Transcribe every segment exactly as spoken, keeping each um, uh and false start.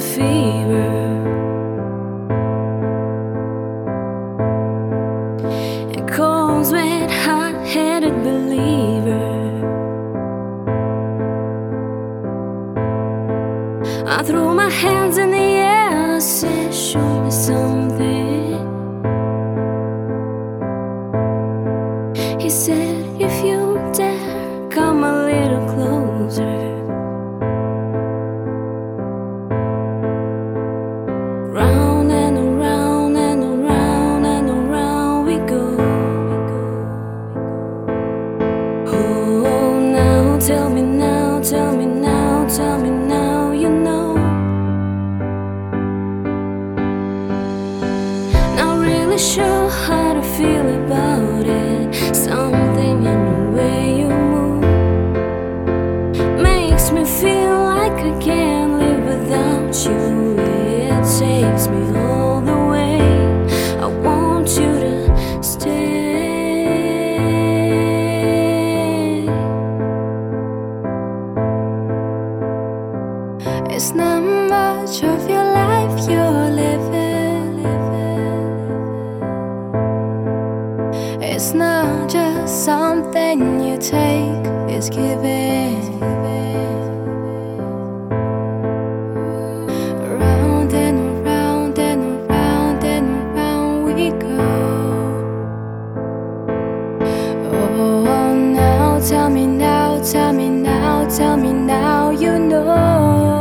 fever. It calls with hot-headed believer. I threw my hands in the air, I said, show me something. He said, if you dare, come a little closer. Round and around and around and around we go. Oh, now tell me now, tell me now, tell me now, you know. Not really sure how to feel about it. Something in the way you move makes me feel like I can't live without you. It takes me all the way. I want you to stay. It's not much of your life you're living. It's not just something you take, it's giving. Around and around and around and around we go. Oh, now tell me now, tell me now, tell me now, you know.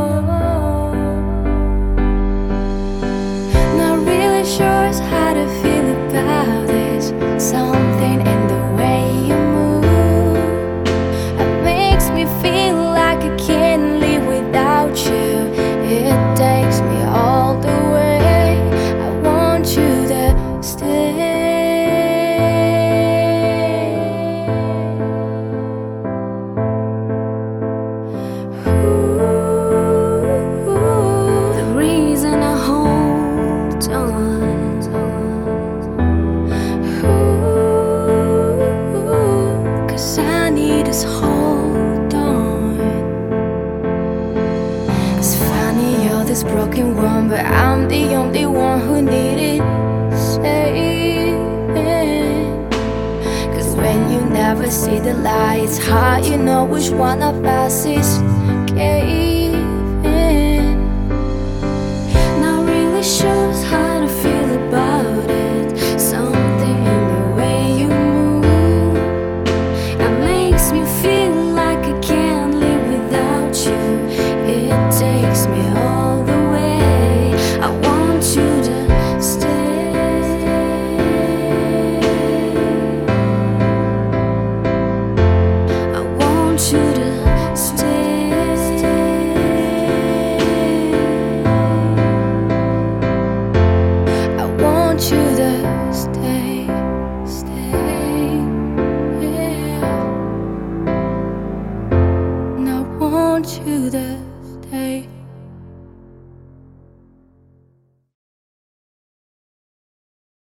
Not really sure how to feel about this. Something in the way you move it makes me feel like I can't live without you. It takes me all the way. I want you to stay. Ooh, the reason I hold on. Just hold on. It's funny you're this broken one, but I'm the only one who needed saving. Cause when you never see the light, it's hard, you know which one of us is caving. Not really sure how to feel about it. Something in the way you move, it makes me feel